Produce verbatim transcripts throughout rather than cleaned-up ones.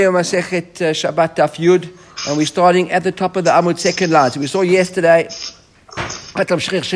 Masechet Shabbat Daf Yud, and we're starting at the top of the Amud second line. So we saw yesterday. Okay,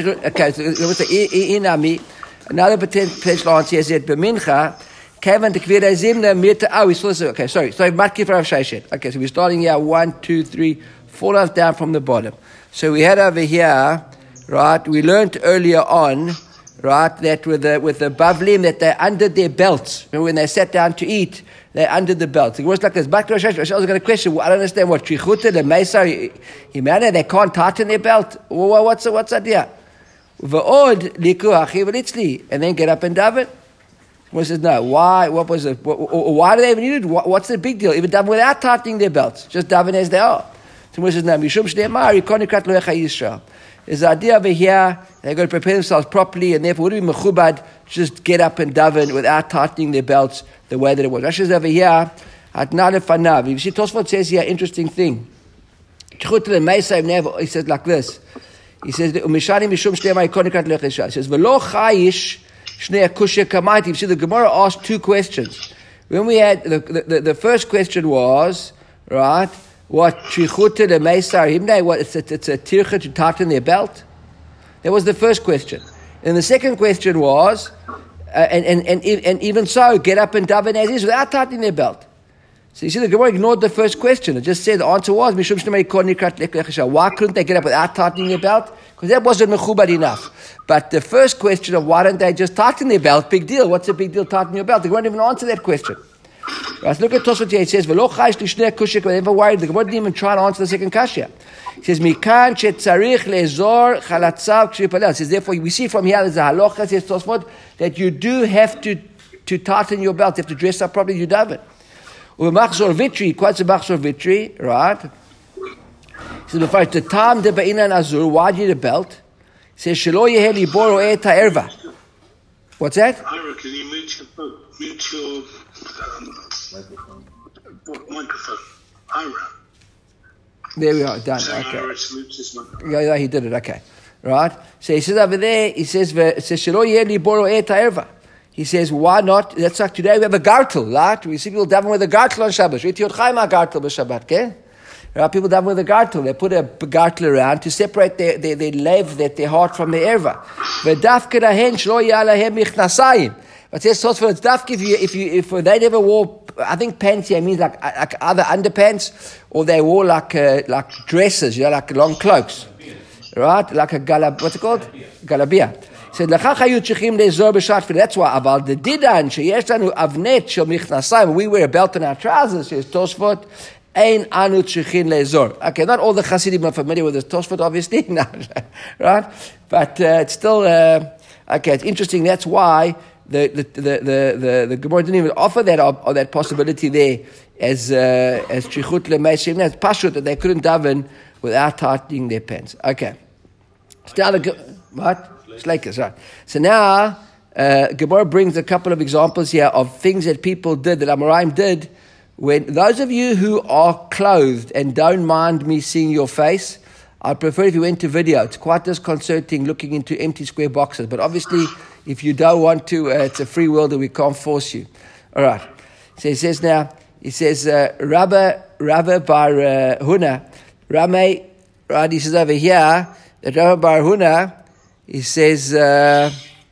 so Inami, another potential answer is that B'mincha, Kevin the Kvira Zimna Mirta. Oh, we saw this. Okay, sorry. Sorry, Matkif Rav Sheshet. Okay, so we're starting here one, two, three, four lines down from the bottom. So we had over here, right? We learned earlier on, right, that with the with the Bavlim that they're under their belts. Remember when they sat down to eat, they're under the belt. It was like this. Back to Rosh Hashanah, I was going to question. I don't understand what Trichuta, the Mesa, Himana, they can't tighten their belt. What's the what's the idea? V'od liku achi v'litzli, and then get up and daven. One says no. Why? What was it? Why do they even need it? What's the big deal? Even daven without tightening their belts, just daven as they are. So one says no. Mishum shneimar yikoni krat loecha Yisrael. There's the idea over here, they're going to prepare themselves properly, and therefore would it be mechubad just get up and daven without tightening their belts the way that it was. Rashi's over here, Atnale Fanav. You see, Tosfot says here, interesting thing. He says like this. He says, Umishani Mishum Shtema Ikonikat Lechesha. He says, Velo Chayish Shnei Kushe Kamaiti. You see, the Gemara asked two questions. When we had, the, the, the first question was, right, what Trichuta the Meisar Himnei, what it's a, it's a tircha to tighten their belt? That was the first question. And the second question was, uh, and, and, and, and even so, get up and daven as is without tightening their belt. So you see, the Gemara ignored the first question. It just said the answer was, Mishum Shnei Koni Krat Lechesha. Why couldn't they get up without tightening their belt? Because that wasn't mechubad enough. But the first question of why don't they just tighten their belt, big deal. What's a big deal tightening your belt? They won't even answer that question. Right, look at Tosfot here. It says, "V'lo chayish lishnei kushik." They never worried. The Gemara didn't even try to answer the second kasha. It says, "Mikan shetzarich le'zor chalatzav k'shipalel." It says, therefore, we see from here there's a halacha. Says Tosfot that you do have to to tighten your belt. You have to dress up properly. You daven. U'machzor vitri, quite a machzor vitri, right? It says, "Before the tam de ba'inan azur." Why do you need a belt? It says, "Shelo yeheh libor ro'eh ta'erva." What's that? Ira, can you mute your phone? Mute your um, microphone. Microphone. Ira. There we are, done. So okay. Ira, mute his microphone. Yeah, yeah, he did it. Okay, right. So he says over there, he says, "It says shelo yeh li boro et ha'erva." He says, "Why not?" That's like today we have a gartel, right? We see people daven with a gartel on Shabbat. Riti Yotchaim gartel b'Shabbat, okay? Right? People daven with a gartel. They put a gartel around to separate their their, their lev, their, their heart from their erva. V'dafke lahen shelo yeh lahem michnasayim. But says Tosfot, it's dafke if you if you if they never wore, I think pants here means like like either underpants or they wore like uh, like dresses, you know, like long cloaks, right? Like a galab, what's it called? Galabia. Said lachach hayu tzrichim le'zor b'shat. That's why. Aval the didan sheyesh lanu avnet shel michnasayim. We wear a belt on our trousers. Says Tosfot, ein anu tzrichim le'zor. Okay, not all the Hasidim are familiar with this Tosfot, obviously, no, right? But uh, it's still uh, okay. It's interesting. That's why. The the the the the, the Gemara didn't even offer that or that possibility there as uh, as trichut lemeishim. That's pashut that they couldn't daven without tightening their pants. Okay, so now the what Slakers, right? So now uh, Gemara brings a couple of examples here of things that people did that Amoraim did. When those of you who are clothed and don't mind me seeing your face, I'd prefer if you went to video. It's quite disconcerting looking into empty square boxes, but obviously. If you don't want to, uh, it's a free world and we can't force you. All right. So he says now, he says, uh, Rabba, Rabba Bar uh, Huna, Rame, right, he says over here, that Rabba Bar Huna, he says, uh,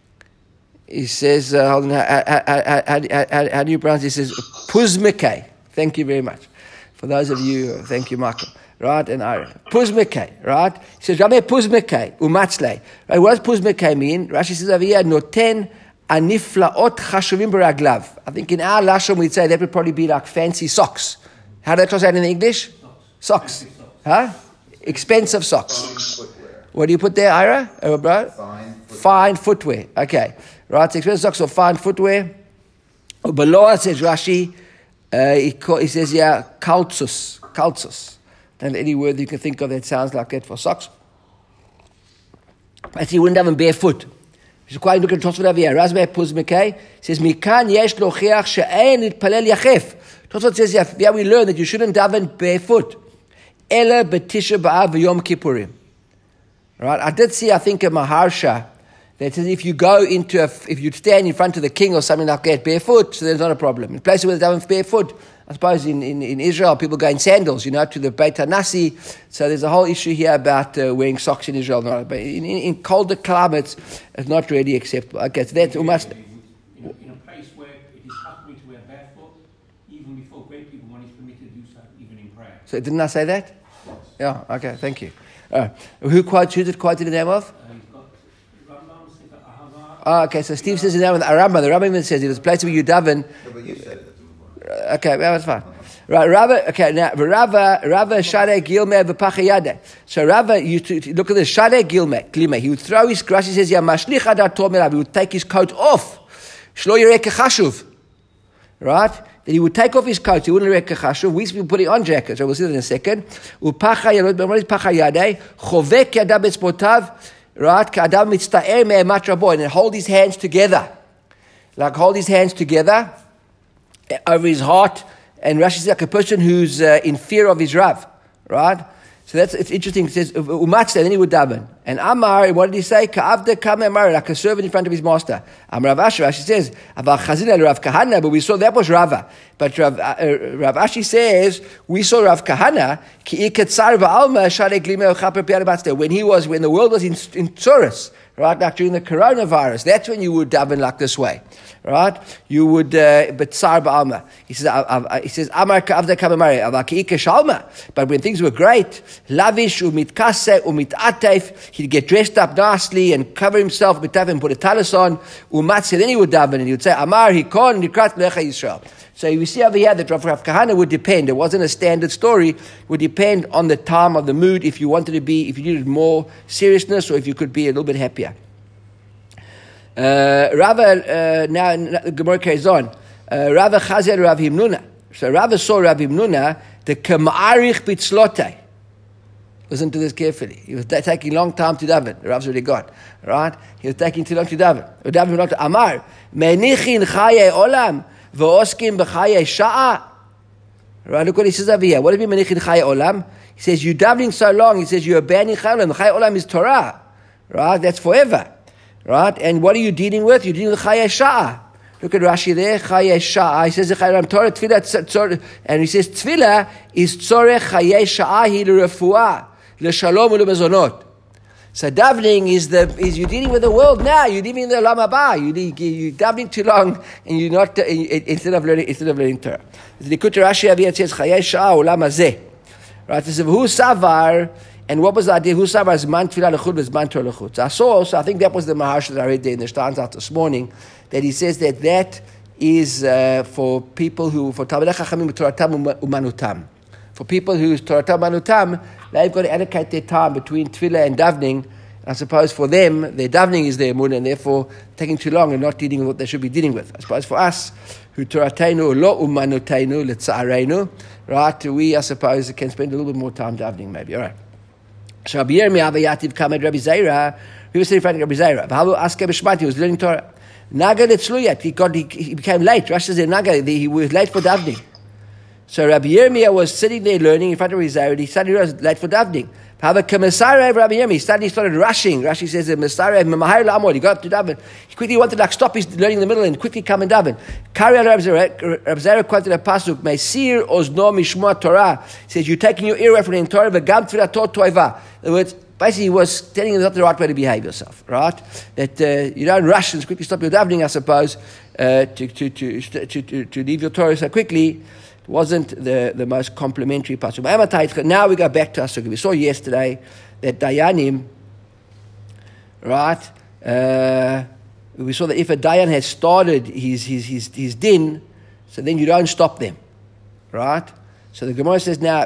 he says, uh, hold on, how, how, how, how, how, how do you pronounce it? He says, Puzmike. Thank you very much. For those of you, thank you, Michael. Right, and I Puzmekei, right? He says, Rameh Puzmekei, umatzlei. Right, what does Puzmekei mean? Rashi says over here, noten aniflaot chashuvim baraglav. I think in our lashon we'd say that would probably be like fancy socks. How do they translate in English? Socks. Socks. Huh? Expensive socks. Fine what do you put there, Ira? Oh, bro? Fine footwear. Fine footwear. Okay. Right, so expensive socks or fine footwear. Below says Rashi, uh, he, call, he says, yeah, kaltsus. Kaltsus. And any word you can think of that sounds like that for socks. I see, you wouldn't have them barefoot. He's quite looking at Tosfot over here. Razmei Puzmekei says, Mikan yesh lochiach she'ein itpalel yachef. Tosfot says, yeah, yeah, we learn that you shouldn't daven barefoot. Ela b'tisha b'av v'yom kippurim. Right? I did see, I think, a Maharsha that says if you go into, a, if you stand in front of the king or something like that barefoot, so there's not a problem. In places where they daven barefoot, I suppose in, in, in Israel, people go in sandals, you know, to the Beit HaNasi. So there's a whole issue here about uh, wearing socks in Israel. No, but in, in, in colder climates, it's not really acceptable. Okay, so that's almost... In a, in a place where it is customary to wear barefoot, even before great people, one is permitted to do so, even in prayer. So didn't I say that? Yes. Yeah, okay, thank you. Uh, who quotes, who's it quoted the name of? Uh, he's got Rambam, Sefer Ahava. Oh, okay, so Steve says the name of the Rambam. The Rambam even says it was a place where you daven. No, but you said it. Okay, that's fine. Right, Rava. Okay, now Rava, Rava Share Gilme v'Pachayade. So Rava used to look at this Share Gilme, Gilme. He would throw his grass. He says, "Ya mashlich adar tomerav." He would take his coat off. Shlo yireh kechashuv. Right. Then he would take off his coat. He wouldn't yireh kechashuv. We used to be putting on jackets. So we'll see that in a second. Upachayade. What is Pachayade? Chovek yadav betzpotav. Right. K'adam mitztaer me'emat rabo. And hold his hands together, like hold his hands together over his heart. And Rashi says like a person who's uh, in fear of his Rav, right? So that's, it's interesting. It says, Umatzah, then he would daven. And Amar, what did he say? Ka'avda kame Amar, like a servant in front of his master. Amar Rav Ashi, Rashi says, Aval Chazina Rav Kahana, but we saw that was Rava. But Rav, uh, Rav Ashi says, we saw Rav Kahana, ki iketzar va'alma share glime uchaper pi'arabatzte. When he was, when the world was in, in Tsurus, right, like during the coronavirus, that's when you would daven like this way. Right, you would, uh, but tsar ba'alma. He says, uh, uh, he says, Amar ka'avda kamamari, avak ike shalma. But when things were great, lavish umitkase umitatef, he'd get dressed up nicely and cover himself mitaf and put a talis on. Umatze, then he would daven and he would say, Amar hikon nikrat lecha Yisrael. So we see over here that Rav Kahana would depend. It wasn't a standard story. It would depend on the time of the mood. If you wanted to be, if you needed more seriousness, or if you could be a little bit happier. Uh, Rava, uh, now the Gemara carries on. Uh, Rava Chazer Rav Himnuna. So Rava saw Rav Himnuna, the K'ma'arich Bitzlotei. Listen to this carefully. He was taking a long time to daven. The Rav's already gone. Right? He was taking too long to daven. Daven long to Amar. Menichin chaye olam, v'oskim b'chaye sha'a. Right? Look what he says over here. What do you mean menichin chaye olam? He says, you're davening so long. He says, you're abandoning chaye olam. Chaye olam is Torah. Right? That's forever. Right? And what are you dealing with? You're dealing with Chaye Sha'ah. Look at Rashi there, Chaye Sha'ah. He says, Torah Tfilah, and he says, Tfilah is Tzorech Chaye Sha'ah hi l'refuah, l'shalom u'lemezonot. So davening is the is you're dealing with the world now. You're dealing with the Olam Haba. You you're davening too long, and you're not uh, instead of learning instead of learning Torah. The Likutei Rashi over here says Chaye Sha'ah Olam Hazeh. Right? It says Hu Savar. And what was the idea? Who said was man tefillah lechut was man Torah lechut. So I saw, so I think that was the Maharsh that I read there in the Shtanzat this morning, that he says that that is uh, for people who, for Talmidei Chachamim Toratam umanutam. For people who's Toratam umanutam, they've got to allocate their time between tefillah and davening. I suppose for them, their davening is their emunah, and therefore taking too long and not dealing with what they should be dealing with. I suppose for us, who Torateinu lo umanutenu letzarenu, right? We, I suppose, can spend a little bit more time davening, maybe. All right. So Rabbi Yirmiyah Yativ came at Rabbi Zaira. He was sitting in front of Rabbi Zaira. V'halu askeh b'shmat. He was learning Torah. Naga letzluyat. He got. He, he became late. Rashi says Naga. He was late for davening. So Rabbi Yirmiyah was sitting there learning in front of Rabbi Zaira. He suddenly was late for davening. V'halu k'mesarev Rabbi Yirmiyah. He suddenly started rushing. Rashi says mesarev memahar la'amod. He got up to daven. He quickly wanted to like stop his learning in the middle and quickly come and daven. Kari al Rabbi Zaira. Rabbi Zaira quoted a pasuk. Meisir ozno mishma Torah. He says you're taking your ear away from the Torah. V'gam tefillah toiva. In other words, basically he was telling you that's not the right way to behave yourself, right? That uh, you don't rush and quickly stop your davening, I suppose, uh, to, to, to, to, to, to leave your Torah so quickly. It wasn't the, the most complimentary pasuk. Now we go back to Asuk. We saw yesterday that Dayanim, right? Uh, we saw that if a Dayan has started his, his, his, his din, so then you don't stop them, right? So the Gemara says now,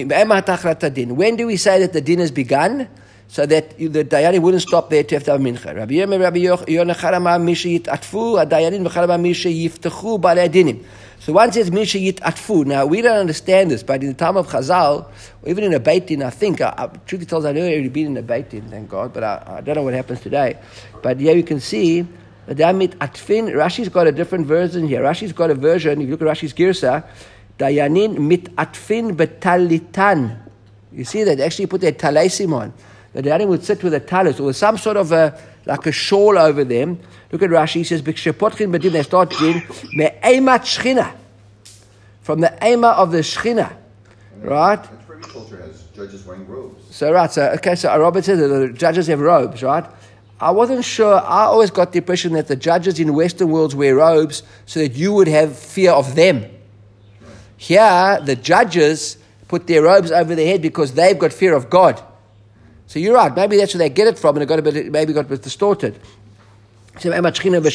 when do we say that the din has begun? So that the Dayanim wouldn't stop there to have to have mincha. Rabbi Yirmiyah, Rabbi Yochanan amar misha yitatfu, Dayanim v'chal amar misha yiftachu b'alei dinim. So one says misha yitatfu. Now we don't understand this, but in the time of Chazal, or even in a Beit Din, I think, I, I, truth be told, I've never really been in a Beit Din, thank God, but I, I don't know what happens today. But here you can see, Damit atfin, Rashi's got a different version here. Rashi's got a version, if you look at Rashi's Girsa, Dayanin mit atfin betalitan. You see that? They actually put their talesim on. The Dayanin would sit with a talis or with some sort of a, like a shawl over them. Look at Rashi, he says, B'kshepotchin b'dim, they start doing me'emat shchina. from the Ema of the Shechina, right? Every culture has judges wearing robes. So right, so okay, so Robert said that the judges have robes, right? I wasn't sure. I always got the impression that the judges in Western worlds wear robes so that you would have fear of them. Right. Here, the judges put their robes over their head because they've got fear of God. So you're right. Maybe that's where they get it from, and it got a bit, maybe got a bit distorted. So they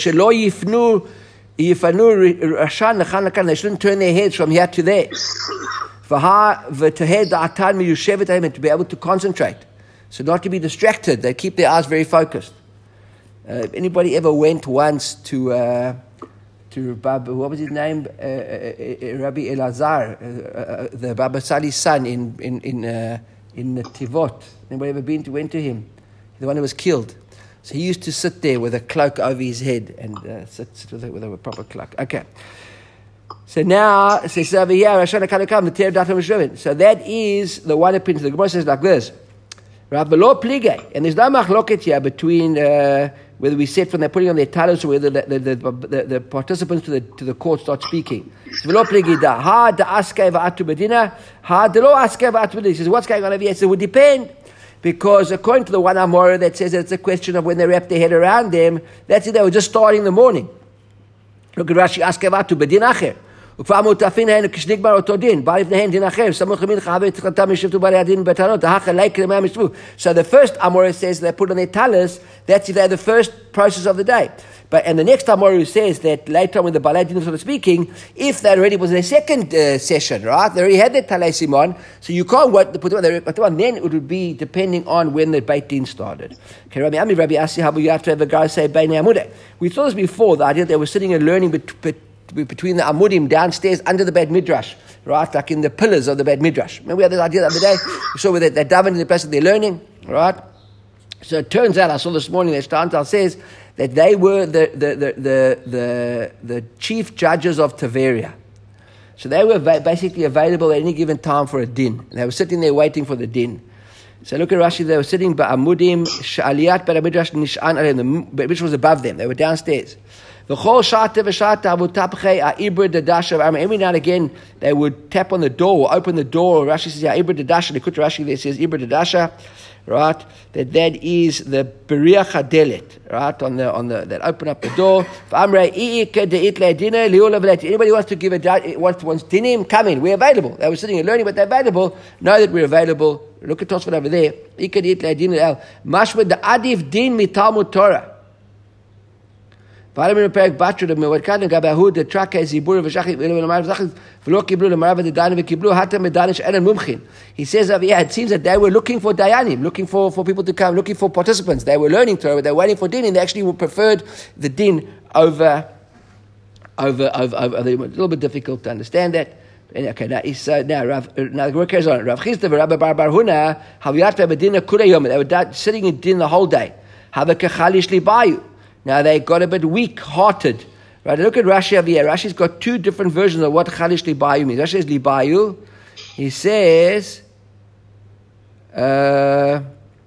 shouldn't turn their heads from here to there. And to be able to concentrate. So not to be distracted. They keep their eyes very focused. Uh, if anybody ever went once to, uh, to Bab, what was his name? Uh, uh, Rabbi Elazar, uh, uh, the Baba Sali's son in, in, in, uh, in Tivot. Anybody ever been to, went to him? The one who was killed. So he used to sit there with a cloak over his head and uh, sit, sit with, a, with a proper cloak. Okay. So now, so over here, so that is the one opinion. The Gemara says like this. And there's no machloket here between uh, whether we said when they're putting on their talis or whether the, the, the, the, the participants to the to the court start speaking. He says, what's going on over here? So it would depend. Because according to the one Amora that says that it's a question of when they wrap their head around them, that's it, they were just starting in the morning. Look at Rashi, Askevatu, Bedin Acher. וכבר מוטפין הן כשנגמר אותו דין, בא לפניהן דין אחר, סמוך למין חבר תחלתם ישבתו בעלי הדין בטענות, ההכה ליקר מהם ישבו. So the first Amora says they put on their talis, that's if they're the first process of the day. But and the next Amora says that later on when the Balei Din started speaking, if that already was their second uh, session, right? They already had their talesim on, so you can't wait to put it on, put it on. Then it would be depending on when the Beit Din started. Okay, Rabbi Ami, Rabbi Asi, how you have to have a guy say Beinei Amudei. We saw this before, the idea that they were sitting and learning bet- bet- between the Amudim downstairs under the Beit Midrash, right? Like in the pillars of the Beit Midrash. Remember we had this idea the other day? We saw that they're davening in the place that they're learning, right? So it turns out, I saw this morning that Shtantal says that they were the the, the, the, the, the chief judges of Tiberia. So they were basically available at any given time for a din. And they were sitting there waiting for the din. So look at Rashi, they were sitting by Amudim, Sha'aliyat Beit Midrash Nish'an Alayhim. The Beit Midrash was above them. They were downstairs. Every now and again, they would tap on the door or open the door. Rashi says, "Ya Ibra Dadasha." The Kutra Rashi there says, "Ibra Dadasha," right? That that is the Beriach Hadelet, right? On the on the that open up the door. Anybody wants to give a wants wants dinim, come in. We're available. They were sitting and learning, but they're available. Know that we're available. Look at Tosfot over there. Mashma the Adif Din mitalmud Torah. He says over here, it seems that they were looking for dayanim, looking for, for people to come, looking for participants. They were learning Torah, they were waiting for din, and they actually preferred the din over, over, over, over, over. A little bit difficult to understand that. Okay, now, is, uh, now, Rav, now the word carries on. Rav Chisda v'Rabbi Bar Bar Huna, they were sitting in din the whole day. Now they got a bit weak-hearted. Right? Look at Rashi over here. Rashi's got two different versions of what Chalish Libayu means. Rashi says Libayu. He says, uh,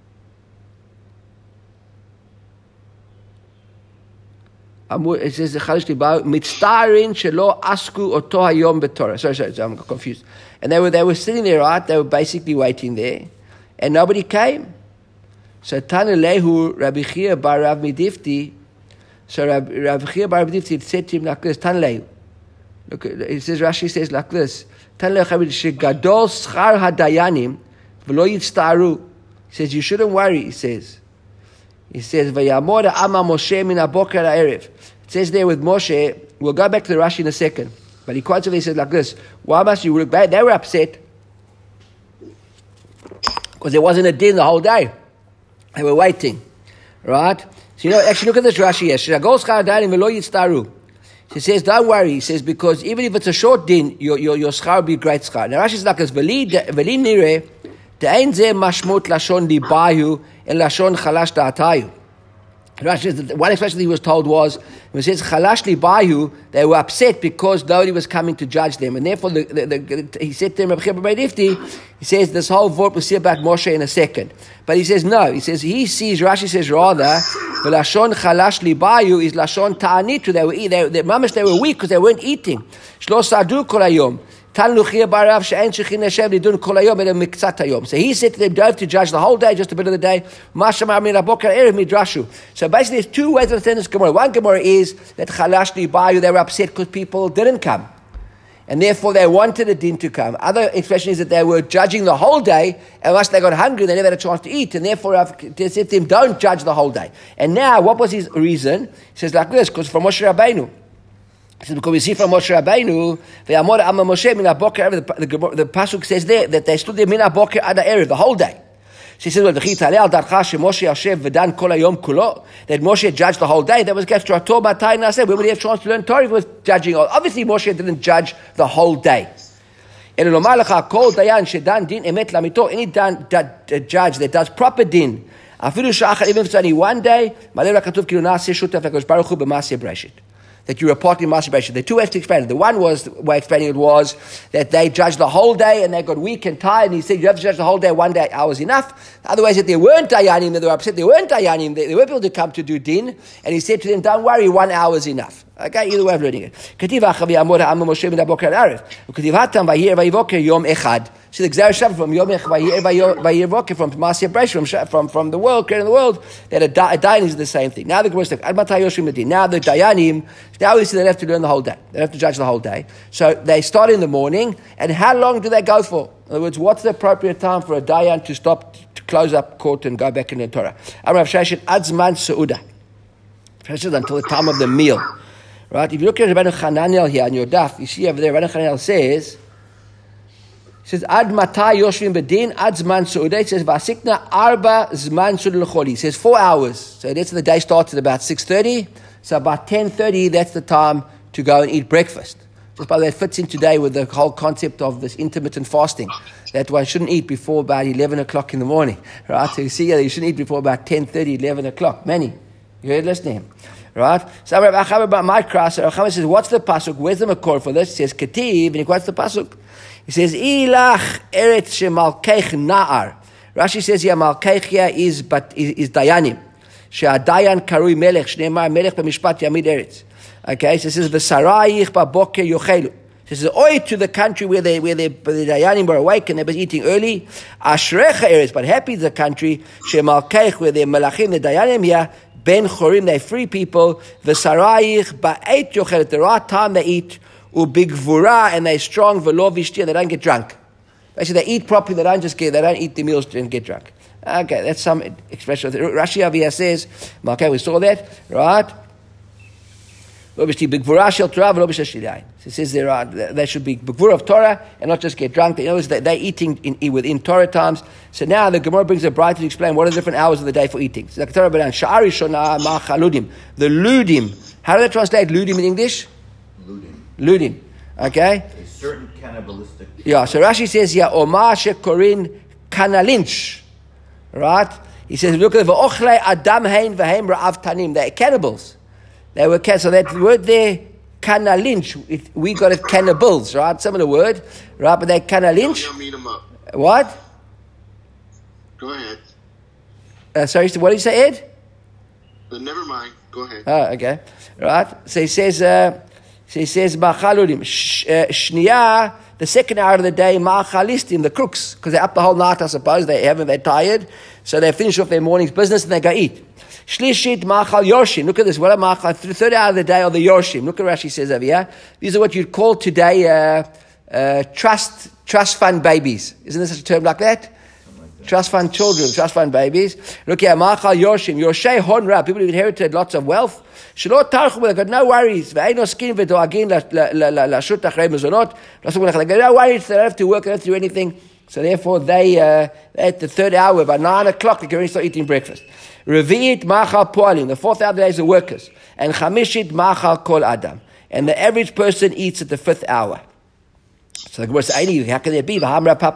it says Chalish Libayu Mitztarin Shelo Asku Oto Hayom B'Torah. Sorry, sorry, I'm confused. And they were they were sitting there, right? They were basically waiting there, and nobody came. So Tana Lehu Rabbi Chia Bar Rav Midifti. So Rabbi Chia Bar Rav Midifti said to him like this, Tana Lehu. Look, it says, Rashi says like this, Tana Lehu Shegadol Schar HaDayanim V'lo Yitztaru. He says, you shouldn't worry, he says. He says, V'yamor Amma Moshe Min HaBoker HaErev. It says there with Moshe, we'll go back to the Rashi in a second. But he quotes it, he says like this, why must you look back? They were upset because there wasn't a din the whole day. They were waiting, right? So you know, actually look at this Rashi here. He says, don't worry. He says, because even if it's a short din, your your your schar will be great schar. Now Rashi is like this, Veli nire, de'ein ze mashmut lashon libayu and lashon chalash da'atayu. Rashi says that one expression he was told was, when it says chalash libayu, they were upset because nobody was coming to judge them. And therefore, the, the, the, he said to them, he says, this whole vort will see about Moshe in a second. But he says, no. He says, he sees, Rashi says, rather, the lashon chalash libayu is lashon ta'anitu. They were, they, they, mamish, they were weak because they weren't eating. Shlo sadu kol hayom. Tanuchia barav she'en shechin Hashem lidun kol hayom ela miktzat hayom. So he said to them, don't have to judge the whole day, just a bit of the day. Mashamar min haboker erev midrashu. So basically, there's two ways to understand this Gemara. One Gemara is that Chalashni Bayu, they were upset because people didn't come. And therefore they wanted a din to come. Other expression is that they were judging the whole day, and once they got hungry, they never had a chance to eat. And therefore they said to him, don't judge the whole day. And now, what was his reason? He says like this, because from Moshe Rabbeinu. He says, because we see from Moshe Rabbeinu, the Amor Amma Moshe Min HaBoker, the, the, the Pasuk says there, that they stood there Min HaBoker Ad HaErev, the whole day. She says, well, that Moshe judged the whole day. That was Torah Torah Matay. When would he have a chance to learn Torah if he was judging? Obviously, Moshe didn't judge the whole day. Any dan, judge that does proper din, even if it's only one day, that you were part in masturbation. The two ways to explain it. The one was, the way of explaining it was that they judged the whole day and they got weak and tired, and he said, you have to judge the whole day, one day, hours enough. The other way is that they weren't dayanim, they were upset, they weren't dayanim, they, they weren't able to come to do din, and he said to them, don't worry, one hour is enough. Okay, either way of learning it. See the Gzera Shabbat from Yom Echad from Masya Bresh, from, from, from the world, creating the world, that a Dayanim is the same thing. Now the Gemara says, now the Dayanim, now we see they have to learn the whole day. They have to judge the whole day. So they start in the morning, and how long do they go for? In other words, what's the appropriate time for a Dayan to stop, to close up court and go back in the Torah? Amrav Shashin, Adzman Seuda. Until the time of the meal. Right? If you look at Rabbeinu Hananiel here on your daf, you see over there, Rabbeinu Hananiel says, It says, Ad Mata Yoshvim Bedin, Ad Zman Su'udah. It says, Vasikna Arba Zman Su'udah L'choli. It says four hours. So that's the day starts at about six thirty. So about ten thirty, that's the time to go and eat breakfast. Just by the way, it fits in today with the whole concept of this intermittent fasting. That one shouldn't eat before about eleven o'clock in the morning. Right? So you see here, you shouldn't eat before about ten thirty, eleven o'clock. Many. You heard listening to him. Right? So Rabbi Achav about my cross, Rabbi Achav says, what's the pasuk? Where's the makor for this? He says, Ketiv, and he quotes the pasuk. He says, Ilach eretz shemalkeich na'ar. Rashi says here, malkeich here is, but, is, is dayanim. She'adayan karui melech, shneimar melech b'mishpat yamid eretz. Okay, so it says, V'sarayich ba'boker yochelu. He says, oi to the country where they, where they, where the dayanim were awake and they were eating early. Ashrecha eretz, but happy is the country, she'malkeich, where the melachim, the dayanim here, Ben Chorim, they free people. V'sarayich ba'et yochel, at the right time they eat. Ubigvura, and they're strong. V'lo v'shtir, they don't get drunk. Basically, they eat properly. They don't just get. They don't eat the meals and get drunk. Okay, that's some expression. Rashi Aviyah says, okay, we saw that, right? Obviously, bigvura shel Torah, v'lo b'shashir yain. It says there are they should be bigvura of Torah and not just get drunk. In other words, they, they're eating in, within Torah times. So now the Gemara brings a bright to explain what are the different hours of the day for eating. So the Torah b'dan sha'ari shona ma'chaludim. The ludim. How do they translate ludim in English? Ludim. Ludim. Okay. A certain cannibalistic. Yeah. So Rashi says here, Omar shekorin kanalinch. Right. He says, look at the v'ochlei adam hein v'heim ra'av tanim. They're cannibals. They were cannibals. So that word there, kanalinch. We got it cannibals, right? Similar word, right? But they're kanalinch. What? Go ahead. Uh, sorry, what did you say, Ed? But never mind. Go ahead. Oh, okay. Right. So he says, uh, so he says, Ma'chaludim. Shniya, the second hour of the day, Ma'chalistim, the crooks, because they're up the whole night, I suppose. They haven't, they're tired. So they finish off their morning's business and they go eat. Shlishit Ma'chal Yorshim. Look at this. What are Ma'chal? The third hour of the day are the Yorshim. Look at Rashi says over here. These are what you'd call today uh, uh, trust trust fund babies. Isn't there such a term like that? Trust fund children, trust fund babies. Look here, Ma'chal Yorshim, Yorshei Honra, people who inherited lots of wealth. Shalot Tarchum, they got no worries. Ve'eino skin v'doagin lashut achrei mezonot. They got no worries, they don't have to work, they don't have to do anything. So therefore, they, uh, at the third hour, by nine o'clock, they can already start eating breakfast. Revi'it Ma'chal Poalim, the fourth hour of the day is the workers. And Chamishit Ma'chal Kol Adam. And the average person eats at the fifth hour. So the Gemara says, how can it be? You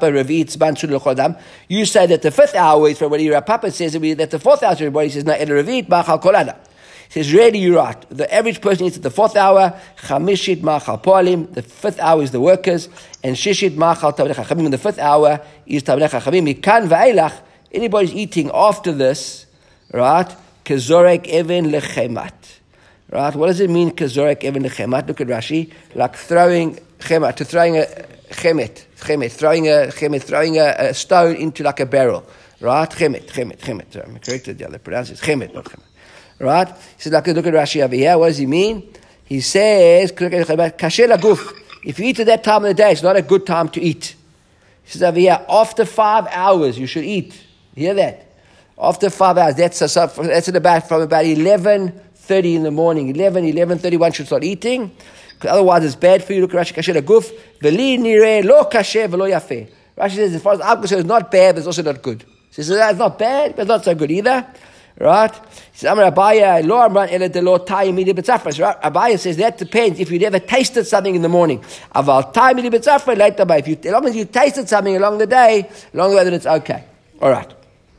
say that the fifth hour is for what Rav Papa says, that the fourth hour is for everybody. He says, no, Revi'it Ma'chal Kol Adam. He says, really, you're right. The average person eats at the fourth hour. Chamishit Ma'chal Poalim. The fifth hour is the workers. And Shishit Ma'chal Talmidei Chachamim. And the fifth hour is Talmidei Chachamim. Mikan va'elach. Anybody's eating after this, right? Kezorek even lechemat. Right? What does it mean, kezorek even lechemat? Look at Rashi. Like throwing chema, to throwing a chemet, chemet, throwing a chemet, throwing a, a stone into like a barrel, right? Chemet, chemet, chemet. I'm corrected. The other pronounce it chemet, not chemet, right? He says, like, look at Rashi over here. What does he mean? He says, kasher laguf. If you eat at that time of the day, it's not a good time to eat. He says over here, after five hours you should eat. Hear that? After five hours, that's a, that's at about from about eleven thirty in the morning. eleven, eleven thirty, one should start eating. Because otherwise it's bad for you. Look at Rashi, kasher laguf. Veli nireh lo kasher velo yafeh. Rashi says, as far as I'm concerned, it's not bad, but it's also not good. He says, it's not bad, but it's not so good either. Right? He says, Amar Abaya, lo amran ele de lo ta'i midi b'tzafra. Abaya says, that depends if you never tasted something in the morning. Aval ta'i midi b'tzafra, later by. If you, as long as you tasted something along the day, along the way, then it's okay. All right.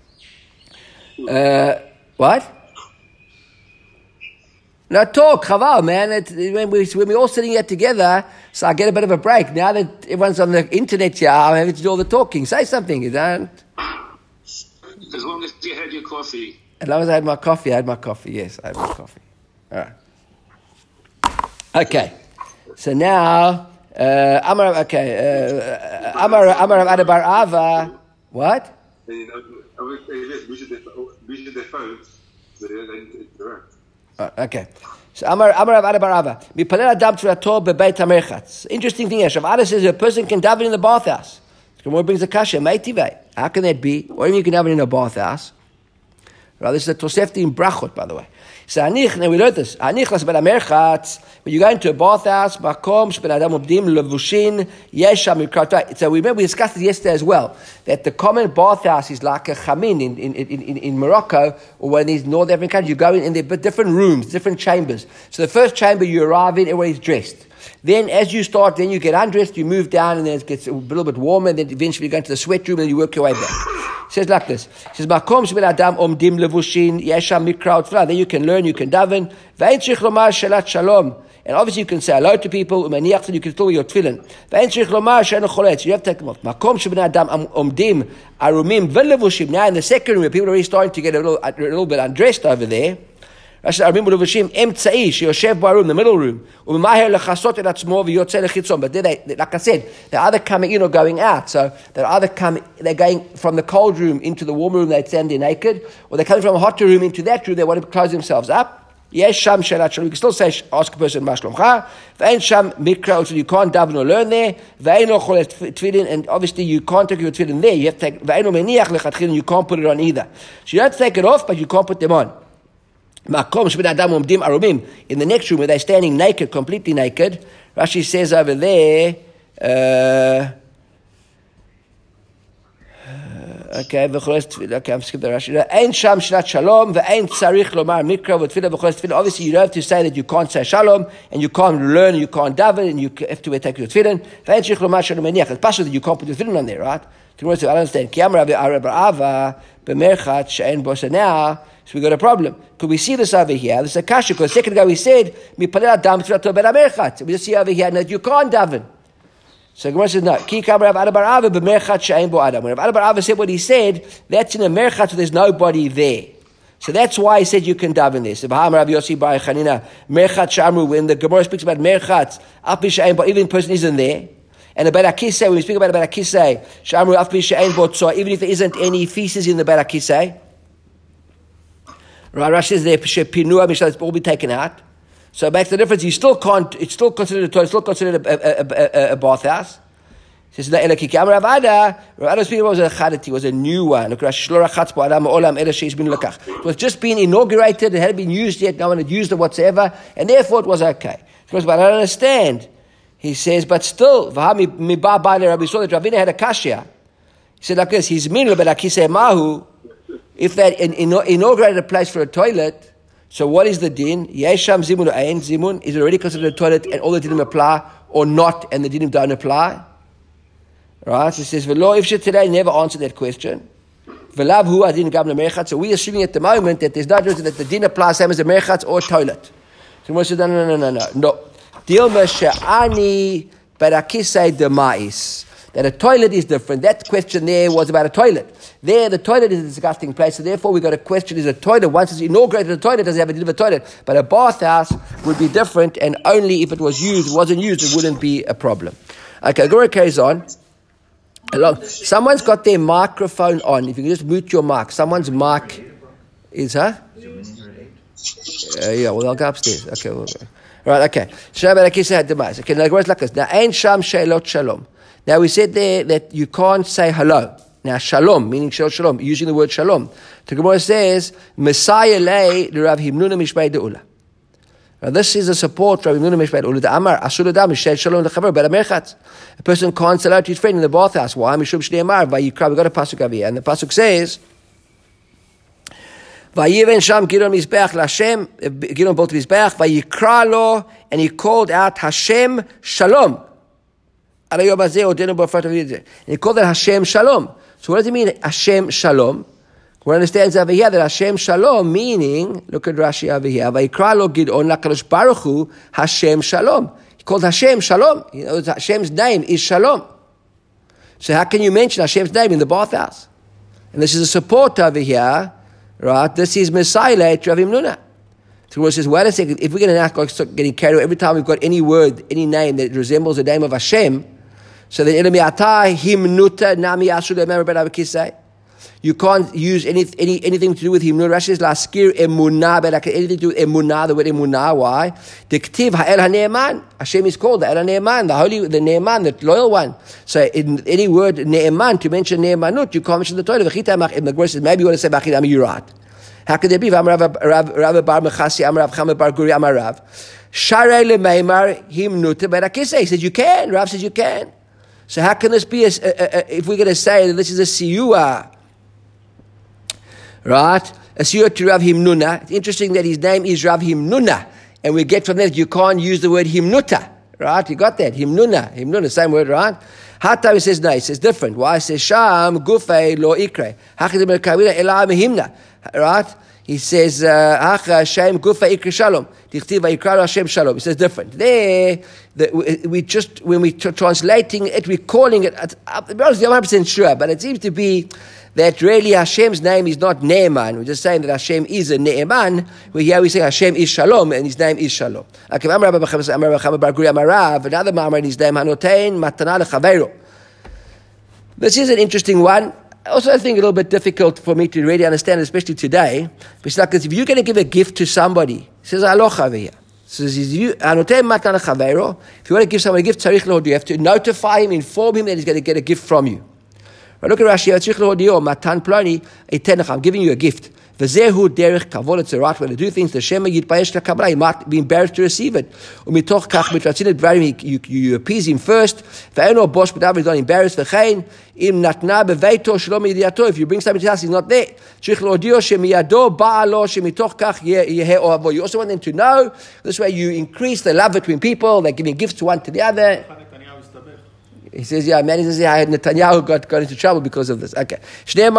Uh, what? Now talk, chaval, man. It, when, we, when we're all sitting here together, so I get a bit of a break. Now that everyone's on the internet here, I'm having to do all the talking. Say something, you don't? As long as you had your coffee. As long as I had my coffee, I had my coffee. Yes, I had my coffee. All right. Okay. So now, uh, Amar, okay, uh, Amar, Amar of Adabar Ava. What? You know, we should their phones, so they don't interact. Okay. So Amar Amar of Adabar Ava. Mipalel Adam Turato bebeit hamerchatz. Interesting thing here. Shav Ada says a person can daven in the bathhouse. Gemara brings a kasha. Meitivei. How can that be? What do you mean you can daven in a bathhouse? Right, this is a Tosefti in Brachot, by the way. So Anich, now we learned this. Anich las ben hamerchatz. When you go into a bathhouse, makom shben adam obdim levushin yesham mikrat. So we remember we discussed it yesterday as well that the common bathhouse is like a chamin in in, in, in, in Morocco or one of these North African countries. You go in and there are different rooms, different chambers. So the first chamber you arrive in, everybody's dressed. Then as you start, then you get undressed, you move down, and then it gets a little bit warmer, and then eventually you go into the sweat room, and you work your way back. It says like this. It says, Makom sheben adam omdim levushin yesham mikra utfila. Then you can learn, you can daven. Ve'en tzrich lomar shalat shalom. And obviously you can say hello to people, umaniach, and you can fill your tefillin. Ve'en tzrich lomar she'en choletz. You have to take them off. Makom sheben adam omdim arumim v'levushim. Now in the second room, people are already starting to get a little, a little bit undressed over there. But then, they, like I said, they're either coming in or going out. So they're either coming, they're going from the cold room into the warm room, they stand there naked, or they're coming from a hotter room into that room, they want to close themselves up. Yes, sham shelat shalom. You can still say, ask a person, ma shlomcha. Ve'en sham mikra, so you can't daven or learn there. Ve'en lo cholet tefillin, and obviously you can't take your tefillin there. You have to take, ve'en lo meniach lechatchilin, you can't put it on either. So you don't take it off, but you can't put them on. In the next room where they're standing naked, completely naked, Rashi says over there, uh, okay, okay, I'm skipping the Rashi. Ein sham shlat shalom, ve'ein tzarich lomar mikra v'tfilah v'choles tefillin. Obviously, you don't have to say that you can't say shalom, and you can't learn, and you can't daven, and you have to take your tefillin. Ve'ein tzarich lomar shalom meniach. It's possible that you can't put your tefillin on there, right? I don't understand. Ki amar Rabbi Ava b'merchat she'en bo. Now, so we got a problem. Could we see this over here? This is a kasha, because a second ago we said, we just see over here that you can't daven. So Gemara says, no. Ki kamar Rav Adabar Ava b'merchat she'ein bo adam. When Rav Adabar Ava said what he said, that's in a merchat, so there's nobody there. So that's why he said you can daven this. Rav Yossi bar Chanina, merchat shamru, when the Gemara speaks about merchat, api she'ein bo, even the person isn't there. And the Beit HaKisei, when we speak about the Beit HaKisei, shamru api she'ein bo tzor, even if there isn't any feces in the Beit HaKisei, right, Rashi says there, Pinua Mishnah, it's all be taken out. So it makes the difference. You still can't, it's still considered a toilet, it's still considered a, a, a, a, a bathhouse. It says, Rav Ada, Rav Ada's speaking was a chadati, was a new one. It was just being inaugurated, it hadn't been used yet, no one had used it whatsoever, and therefore it was okay. Because, but I don't understand. He says, but still, Rabbi saw that Ravina had a kasha. He said like this, he's min but akise mahu. If they in, in, inaugurated a place for a toilet, so what is the din? Yesham zimun or ayin zimun? Is it already considered a toilet and all the dinim apply, or not, and the dinim don't apply? Right? So it says, V'lo ifshe today never answered that question. V'lav hu adin gam lemerchatz. So we're assuming at the moment that there's no difference that the din applies same as a merchatz or a toilet. So we said, no, no, no, no, no, no. Dilma she'ani berakisei demais. that a toilet is different. That question there was about a toilet. There, the toilet is a disgusting place, so therefore we got a question, is a toilet, once it's inaugurated a toilet, does it have a delivered toilet? But a bathhouse would be different, and only if it was used, wasn't used, it wouldn't be a problem. Okay, Gura carries on. Along. Someone's got their microphone on. If you can just mute your mic. Someone's mic is, huh? Uh, yeah, well, I'll go upstairs. Okay, we'll go. Right, okay. Okay, now it's like this. Now, Ein Sham Sheilot Shalom. Now, we said there that you can't say hello. Now, Shalom, meaning Shalom, Shalom, using the word Shalom. The Gemara says, Messiah lei Rav Himnuna Mishmei De'ula. Now, this is a support for Rav Himnuna Mishmei De'ula. The Amar, Asur Adam, Mishmei Shalom Lechaver, Bera Merchatz. A person can't say hello to his friend in the bathhouse. Why? Mishum Shnei Amar, Vayikra. We got a pasuk over here. And the pasuk says, Vayiven Sham Gidon Mizbeach Lashem, Gidon built Mizbeach, Vayikra lo, and he called out Hashem Shalom. And he called it Hashem Shalom. So what does it mean, Hashem Shalom? One understands over here that Hashem Shalom, meaning, look at Rashi over here, Vayikra lo Gidon LaKadosh Baruch Hu Hashem Shalom. He called Hashem Shalom. You know, Hashem's name is Shalom. So how can you mention Hashem's name in the bathhouse? And this is a support over here. Right, this is Messiah to Rav Himnuna. The Gemara says, wait a second, if we're going to now start getting carried away, every time we've got any word, any name that resembles the name of Hashem, so then Himnuta Nami Asur Le'mer Ben Abakisai. You can't use any, any anything to do with Himnuna. Rashi says, Laskir Emunah, anything to do with Emunah, the word Emunah. Why? Diktiv Ha'el HaNe'eman. Hashem is called the El HaNe'eman, the holy, the Ne'eman, the loyal one. So in any word Ne'eman, to mention Ne'emanut, you can't mention the toilet. And the Gemara says, maybe you want to say Bachidam Yurat. How could there be? Rav Bar Mechasi, Amar Rav Chama Bar Guri, Amar Rav. Sharei Le'meimar Himnuta Berakisei. He says, you can. Rav says, you can. So how can this be, a, a, a, if we're going to say that this is a siyua, right? A siyua to Rav Himnuna. It's interesting that his name is Rav Himnuna. And we get from that you can't use the word Himnuta. Right? You got that? Himnuna. Himnuna, same word, right? Hata, he says, no, he says different. Why? He says, Sham Gufei Lo Ikre. Hachidim Kawila Elah Mehimna. Right? He says, Hacha Hashem Gufei Ikre Shalom. Dichtiv Vayikra Hashem Shalom. He says different. There, the, we just, when we're translating it, we're calling it, I'm not one hundred percent sure, but it seems to be that really Hashem's name is not Ne'eman. We're just saying that Hashem is a Ne'eman. We here we say Hashem is Shalom, and his name is Shalom. Okay, another Ma'amar in his name, Hanotein Matana Lechaveiro. This is an interesting one. Also, I think a little bit difficult for me to really understand, especially today. It's like this, if you're going to give a gift to somebody, it says Aloha over here. It says, if you want to give somebody a gift, you have to notify him, inform him that he's going to get a gift from you. But look at Rashi, I'm giving you a gift. It's the right way to do things. He might be embarrassed to receive it. You, you appease him first. He's not embarrassed. If you bring somebody to us, he's not there. You also want them to know. This way you increase the love between people. They're giving gifts to one to the other. He says, yeah, man, he says, yeah, Netanyahu got, got into trouble because of this. Okay. Where's the,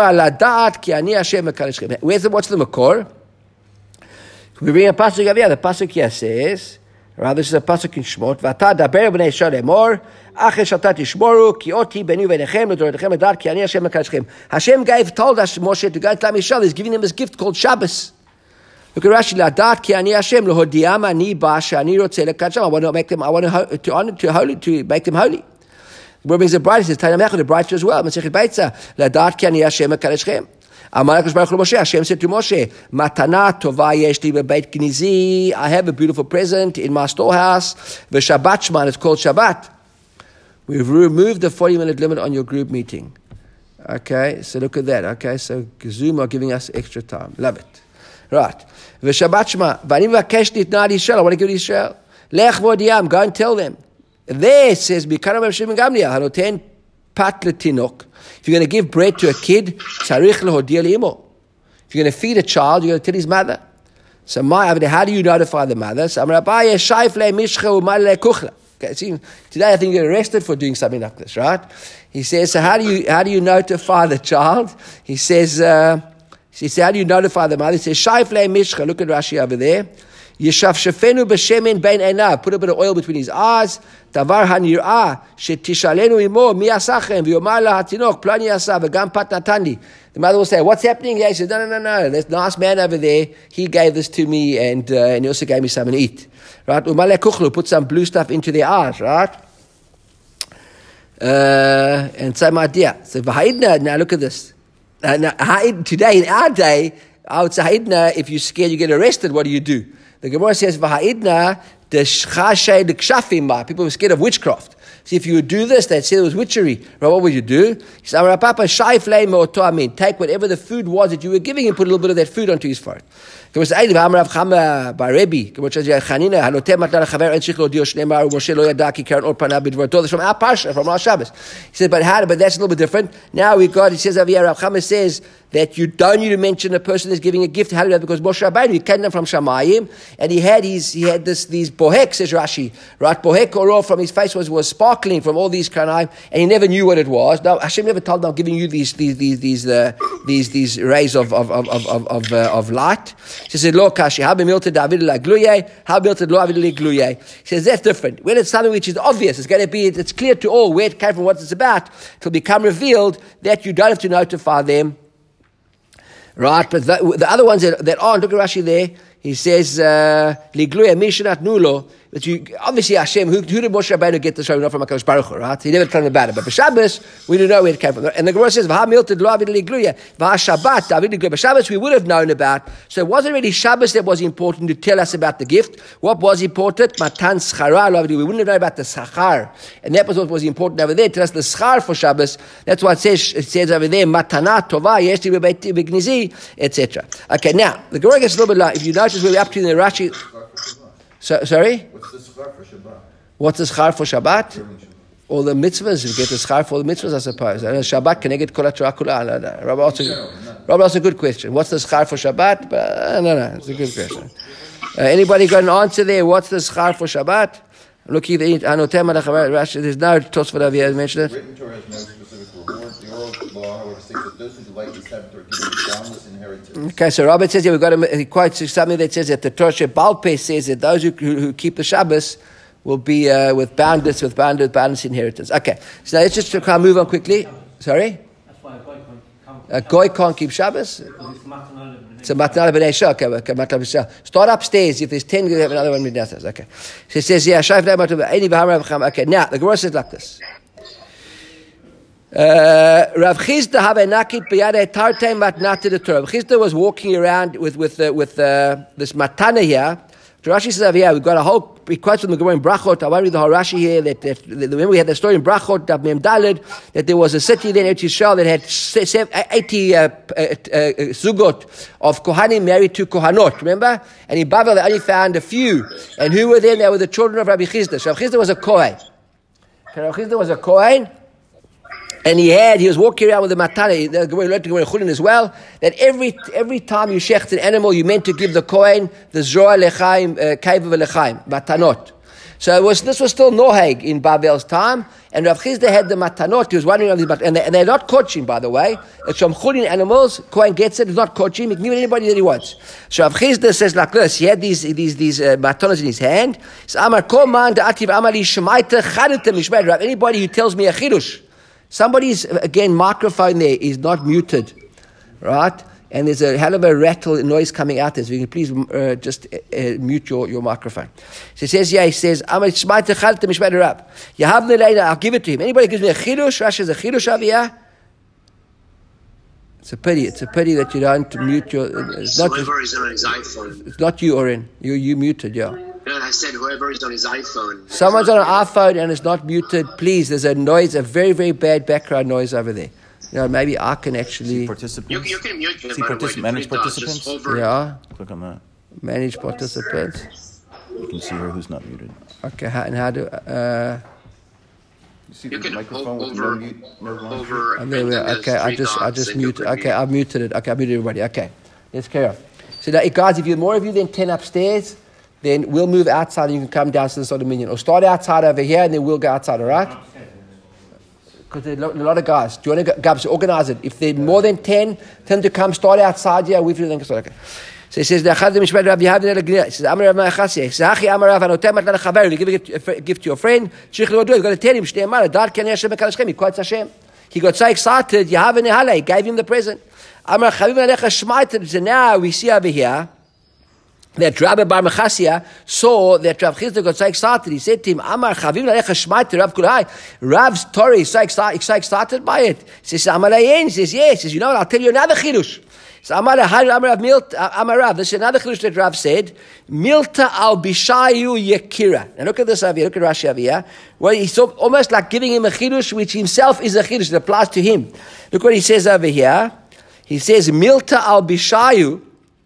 what's the Makor? We bring a pasuk over here. The pasuk here says, rather, this is a pasuk in Shmot, V'ata daber b'nei Yisrael emor, ache shata tishmoru, ki oti beni v'nechem, l'doretechem l'dat, ki ani Hashem mekadeshchem. Hashem gave, told us, Moshe, to go and tell Yisrael, he's giving them this gift called Shabbos. Look at Rashi, l'dat, ki ani Hashem, l'hodiyam ani ba, she'ani rotzeh l'kadeshchem. I want to make them, I want to, to honor, to holy, to make them holy. Where brings the bride, he says, Tanya Mechad, the bride as well. Masechet Beitza, Ladat ki ani Hashem mekadeshchem. Amar HaKadosh Baruch Hu Moshe, Hashem said to Moshe, Matana tova yesh li bebeit gnizi. I have a beautiful present in my storehouse. V'Shabbat Shman, it's called Shabbat. We've removed the forty minute limit on your group meeting. Okay, so look at that. Okay, so Zoom are giving us extra time. Love it. Right. V'Shabbat Shma, v'ani v'akesh nitna Yisrael. I want to give it to Israel. Lech v'odiyam, go and tell them. There it says, Bikaram Rav Shimon Gamliel, Hanoten pat letinok. If you're going to give bread to a kid, tzarich lehodia le'imo. If you're going to feed a child, you're going to tell his mother. So my, how do you notify the mother? So Amar Abaye shaif le mishcha u'mal le kuchla. Okay, see, today I think you're arrested for doing something like this, right? He says, so how do you how do you notify the child? He says, uh, he says, how do you notify the mother? He says, shaif le mishcha. Look at Rashi over there. Yeshav shefenu b'shemen bein einav. Put a bit of oil between his eyes. דבר הנראה שתשאלנו עמו מי עשכם ויאמר לה התינוק פלוני עשה וגם פת נתן לי. The mother will say, what's happening here? He says, no, no, no, no. There's a nice man over there. He gave this to me and, uh, and he also gave me something to eat. Right? Umale kuchlu, put some blue stuff into their eyes, right? Uh, and same idea. So v'ha'idna, now look at this. Uh, now, today, in our day, I would say, ha'idna, if you're scared you get arrested, what do you do? The Gemara says, v'ha'idna, the shchashay the kshafim ma. People were scared of witchcraft. See, if you would do this, they'd say it was witchery. Right, what would you do? He said, take whatever the food was that you were giving him, put a little bit of that food onto his forehead. From our parsha, from our Shabbos. He said, but how? But that's a little bit different. Now we got, he says over here, Rav Chama says that you don't need to mention a person is giving a gift. How do you do that? Because Moshe Rabbeinu, he came down from Shamayim, and he had his, he had this, these bohek, says Rashi, right? Bohek or from his face was, was sparkling from all these kanaim, and he never knew what it was. Now Hashem never told him, I'm giving you these, these, these, these, uh, these, these rays of, of, of, of, of, of, uh, of light. He says, Lo kashi, how be milted David la gluye, how milted lo David la gluye. He says, that's different. When it's something which is obvious, it's going to be, it's clear to all where it came from, what it's about, it will become revealed that you don't have to notify them. Right, but the, the other ones that, that aren't, look at Rashi there, he says, Ligluya Mishnat Nulo, that you, obviously Hashem, who, who did Moshe Rabbeinu get the Torah not from HaKadosh Baruch Hu, right? He never told him about it. But for Shabbos, we don't know where it came from. And the Gemara says, V'ha milted lo avid ligluya, v'ha Shabbat avid ligluya. But Shabbos we would have known about. So it wasn't really Shabbos that was important to tell us about the gift. What was important? Matan schara lo avid ligluya. We wouldn't have known about the schar. And that was what was important over there. Tell us the schar for Shabbos. That's what it says, it says over there, Matana tova, yeshti b'gnizi, et cetera. Okay, now, the Gemara gets a little bit like, if you notice where we're up to in the Rashi. So, sorry? What's the schar for Shabbat? What's the schar for Shabbat? All the mitzvahs. You get the schar for the mitzvahs, I suppose. Shabbat, can I get kol ha'torah kula? Rabbi, also, Rabbi, also a good question. What's the schar for Shabbat? But, uh, no, no, it's a good question. Uh, anybody got an answer there? What's the schar for Shabbat? Look here, there's no Tosfot over here mentioned it. Written Torah has no specific reward. The oral law, however, states that those who delight in the Sabbath are given boundless inheritance. Okay, so Robert says here, we've got a, he quotes something that says that the Torah Balpeh says that those who, who, who keep the Shabbos will be uh, with boundless, with boundless, boundless inheritance. Okay, so now let's just kind of move on quickly. Sorry? That's why a goy can't, a goy can't keep Shabbos? It's a matana b'nei shah. Okay, okay, matana b'nei shah. Start upstairs. If there's ten, you have another one downstairs. Okay. So it says, yeah, shayf nei matana b'nei v'hamar. Okay, now the Gemara says like this. Uh, Rav Chizda have a nakit b'yadei tartei matnata the Torah. Rav Chizda was walking around with with uh, with uh, this matana here. Rashi says over here, we've got a whole, he quotes from the Gemara in Brachot. I won't read the whole Rashi here. That, that, that remember we had the story in Brachot, Daf Mem Daled, that there was a city there in Eretz Yisrael that had eighty uh, uh, uh, zugot of Kohanim married to Kohanot, remember? And in Babel they only found a few. And who were there? They were the children of Rabbi Chizda. So Rabbi Chizda was a Kohen. Rabbi Chizda was a Kohen. And he had, he was walking around with the matana, the Gemara learned to go in Chulin as well, that every every time you shecht an animal, you meant to give the Kohen the Zohar Lechaim, Kaiva Lechaim, matanot. So it was, this was still Noheg in Babel's time, and Rav Chizda had the matanot, he was wondering of these matanot, and, they, and they're not kochim, by the way. It's from Chulin animals, Kohen gets it, it's not kochim, he can give it to anybody that he wants. So Rav Chizda says like this, he had these these these uh, matanos in his hand, so Amar Kol Man Da'ativ Amali Shemaita Chadete Mishmei Rav, anybody who tells me a chidush. Somebody's, again, microphone there is not muted, right? And there's a hell of a rattle noise coming out there. So you can please uh, just uh, uh, mute your, your microphone. So he says, yeah, he says, I'll give it to him. Anybody gives me a chidush, Rashi has a chidush over here. It's a pity. It's a pity that you don't mute your... It's not, whoever is on his iPhone. It's not you, Oren. You, you muted, yeah. No, I said whoever is on his iPhone. Someone's on an iPhone and it's not muted. Please, there's a noise, a very, very bad background noise over there. You know, maybe I can actually... Participants? You, you can mute them, See by the particip- way. manage participants? Yeah. Click on that. Manage participants. You can see her who's not muted. Okay, how, and how do... Uh, You see You the can microphone with over, no mute? No line? over, and there we are. Okay, I just, I just muted. Okay, I I've muted it. Okay, I muted everybody. Okay, let's carry on. So now, guys, if you're more of you than ten upstairs, then we'll move outside and you can come down to the sort of minion. Or start outside over here and then we'll go outside, all right? Because there are a lot of guys. Do you want to go, Gabs, organize it? If there's more than ten, tell them to come start outside here. We've then start. Okay. So he says, "Le'achad mishpat Rav Yehavne le'gnila." He says, "Amar Rav Machasya." He says, "Hachi Amar Rav anotem matna lechaver." You give a gift to your friend. Tzrich lo do. You got to tell him. Shnei Amar Dad Ken Hashem Mekadeshchem. He quotes Hashem. He got so excited. Yehavne Hale. He gave him the present. Amar Chavim Alecha Shmaited. So now we see over here that Rabbi Bar Machasya saw that Rav Chisda got so excited. He said to him, Amar Chavim Alecha Shmaited Rav Kulai. Rav's Torah is so excited, so excited by it. He says, Amar Layen. He says, yes. He says, you know what? I'll tell you another chidush. So Amar Amar Milt Amar Rav. This is another chidush that Rav said. Milta al Bishayu Yekira. Now look at this over here. Look at Rashi over here. Well, he's so, almost like giving him a chidush, which himself is a chidush that applies to him. Look what he says over here. He says, Milta al Bishayu.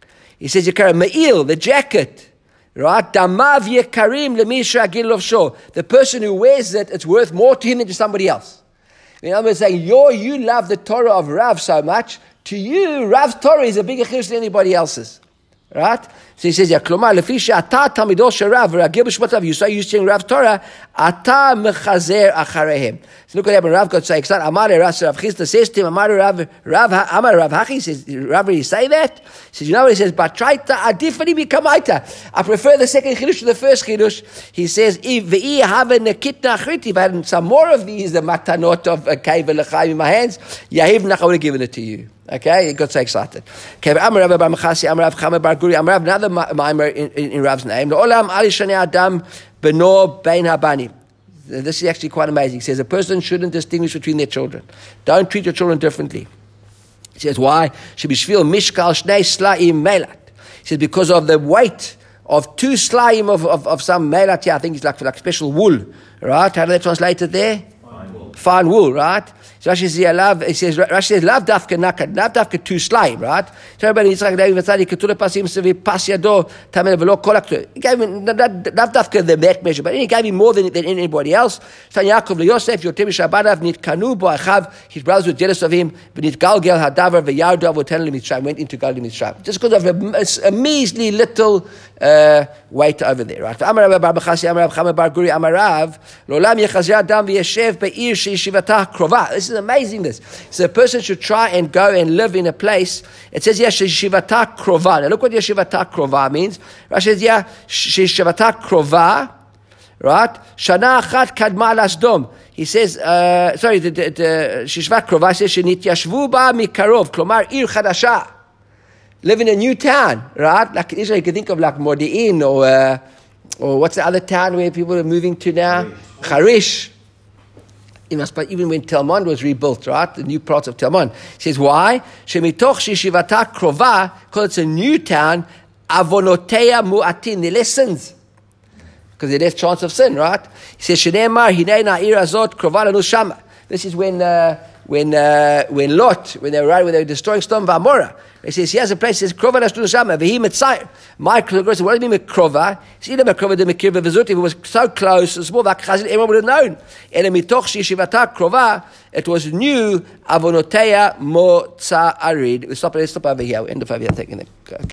He says, Yekara Ma'il, the jacket. Right? Damav Yekarim Lemisha Gilov Shor. The person who wears it, it's worth more to him than to somebody else. In other words, saying, yo, you love the Torah of Rav so much. To you, Rav's Torah is a bigger chidush than anybody else's. Right? So he says, Klomar, lefisha ata tamidol sherav v'ragil b'shmotav. You say you're saying Rav's Torah, ata mechazer acharehem. So look what happened. Rav got so excited. Amar Rav Chisda says to him, Amar Rav Rav Amar Rav Hachi says, Rav, really say that? He says, you know what he says? Batraita adifani b'kamaita. I prefer the second chidush to the first chidush. He says, v'ii have nekitna achriti. If I had some more of these, the matanot of kaiva l'chaim in my hands, yahiv nach, I would have given it to you. Okay, he got so excited. Okay, Amar Rav Bar Machasya, Amar Rav Chama Bar Guri, Amar Rav, another mimer in, in, in Rav's name. Olam ali shanei adam beno bein habanim. This is actually quite amazing. He says a person shouldn't distinguish between their children. Don't treat your children differently. He says why? Should be shvil mishkal shnei slaim melat. He says because of the weight of two slaim of, of, of some melat. Yeah, I think it's like like special wool. Right? How do they translate it there? Fine wool. Fine wool, right? So Rashi says, love, he says, Rashi says, love dafka nakad, love dafka two slime, right? So everybody in Yitzchak, David, Vatzadi, Ketura Pasim, Sevi, Pasiado, Tamel, Velo, Kolak. He gave him, love dafka the that measure, but he gave him more than, than anybody else. So Yaakov, Yosef, Yotem, Shabadav, Nit Kanu, Boachav, his brothers were jealous of him, but Nit Galgel, Hadavar, Vayardav, Votel, Mitzrayim, went into Galgel, Mitzrayim. Just because of a, a measly little uh, weight over there, right? Amar Rav Bar Machasya, Amar Rav Chama Bar Guri, Amar Rav, Lolam Yechazir Adam, V'yeshev, Be'ir, She'yeshivatah, Krova. This is amazing, this. So a person should try and go and live in a place. It says, yeah, Shivata Krova. Now look what Shivata Krova means. Rashi says, yeah, Shivata Krova, right? Shana Achat Kadma Lasdom. He says, uh, sorry, the, the, the Shishvat Krova says, Shenit Yashvu Ba Mikarov, Klomar Ir Chadasha. Live in a new town, right? Like in Israel, you can think of like Modi'in or, uh, or what's the other town where people are moving to now? Harish. Even when Tel Mond was rebuilt, right? The new parts of Tel Mond. He says, why? Shemitoch sheshivata krova, because it's a new town, avonotea mu'atin, the less sins. Because there's less chance of sin, right? He says, Shenemar, hinei na'ir azot, krova lanu shama. This is when, uh, when, uh, when Lot, when they were right, when they were destroying Sodom and Gomorrah. He says, he has a place, he says, Krova lanu shama, v'hi mitzayir. My Krova, what do you mean Krova? He said, Krova de Mekirva v'zut, if it was so close, so small, like Chazil, everyone would have known. And mitoch sheshivata Krova, it was new, avonotea mo tza arid. We stop, let's stop over here, we end up over here, taking it.